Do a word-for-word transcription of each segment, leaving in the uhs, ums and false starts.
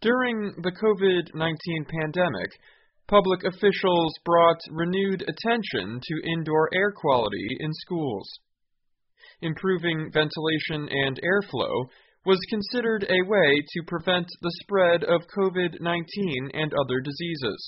During the COVID nineteen pandemic, public officials brought renewed attention to indoor air quality in schools. Improving ventilation and airflow was considered a way to prevent the spread of COVID nineteen and other diseases.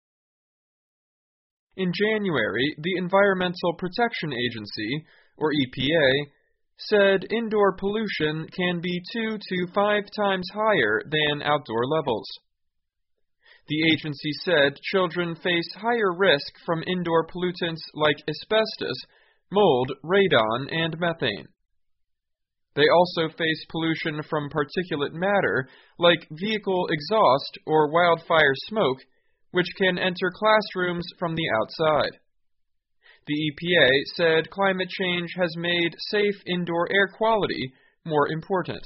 In January, the Environmental Protection Agency, or E P A, said indoor pollution can be two to five times higher than outdoor levels. The agency said children face higher risk from indoor pollutants like asbestos, mold, radon, and methane. They also face pollution from particulate matter like vehicle exhaust or wildfire smoke, which can enter classrooms from the outside. The E P A said climate change has made safe indoor air quality more important.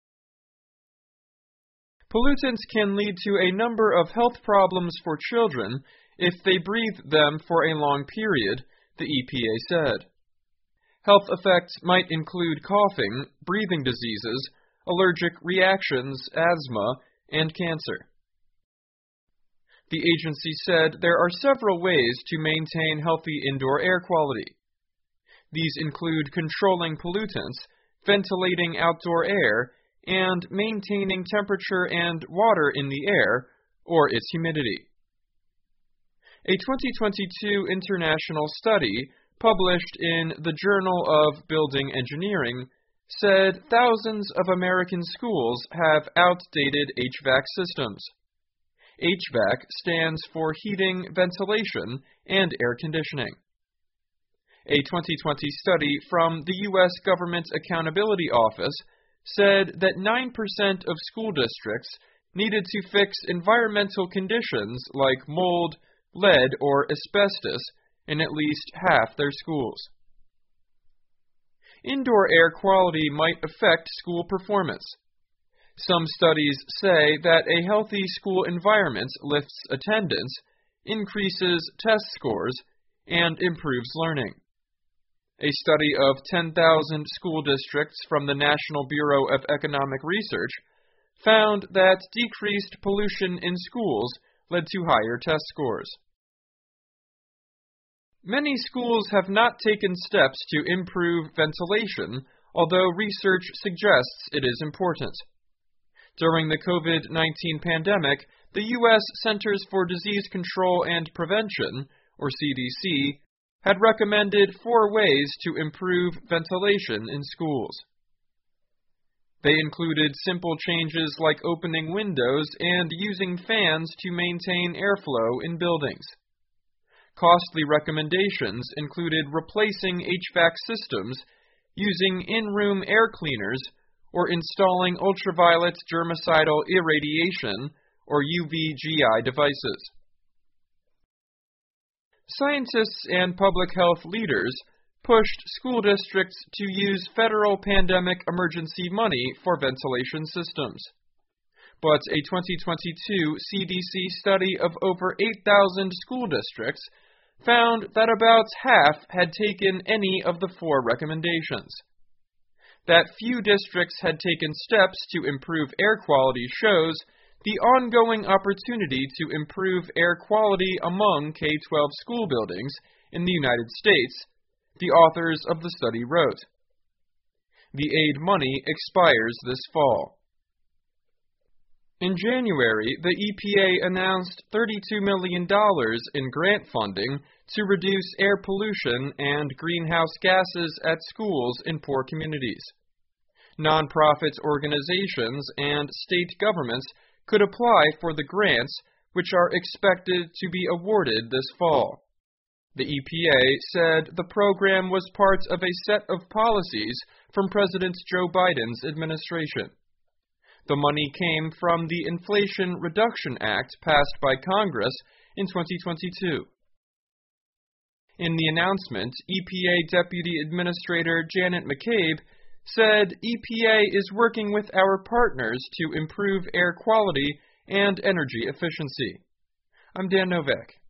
Pollutants can lead to a number of health problems for children if they breathe them for a long period, the E P A said. Health effects might include coughing, breathing diseases, allergic reactions, asthma, and cancer. The agency said there are several ways to maintain healthy indoor air quality. These include controlling pollutants, ventilating outdoor air, and maintaining temperature and water in the air, or its humidity. A twenty twenty-two international study published in the Journal of Building Engineering said thousands of American schools have outdated H V A C systems. H V A C stands for heating, ventilation, and air conditioning. A twenty twenty study from the U S Government Accountability Office said that nine percent of school districts needed to fix environmental conditions like mold, lead, or asbestos in at least half their schools. Indoor air quality might affect school performance. Some studies say that a healthy school environment lifts attendance, increases test scores, and improves learning. A study of ten thousand school districts from the National Bureau of Economic Research found that decreased pollution in schools led to higher test scores. Many schools have not taken steps to improve ventilation, although research suggests it is important. During the COVID nineteen pandemic, the U S Centers for Disease Control and Prevention, or C D C, had recommended four ways to improve ventilation in schools. They included simple changes like opening windows and using fans to maintain airflow in buildings. Costly recommendations included replacing H V A C systems, using in-room air cleaners, or installing ultraviolet germicidal irradiation, or U V G I devices. Scientists and public health leaders pushed school districts to use federal pandemic emergency money for ventilation systems. But a twenty twenty-two C D C study of over eight thousand school districts found that about half had taken any of the four recommendations. That few districts had taken steps to improve air quality shows the ongoing opportunity to improve air quality among K twelve school buildings in the United States, the authors of the study wrote. The aid money expires this fall. In January, the E P A announced thirty-two million dollars in grant funding to reduce air pollution and greenhouse gases at schools in poor communities. Nonprofit organizations and state governments could apply for the grants, which are expected to be awarded this fall. The E P A said the program was part of a set of policies from President Joe Biden's administration. The money came from the Inflation Reduction Act passed by Congress in twenty twenty-two. In the announcement, E P A Deputy Administrator Janet McCabe said E P A is working with our partners to improve air quality and energy efficiency. I'm Dan Novak.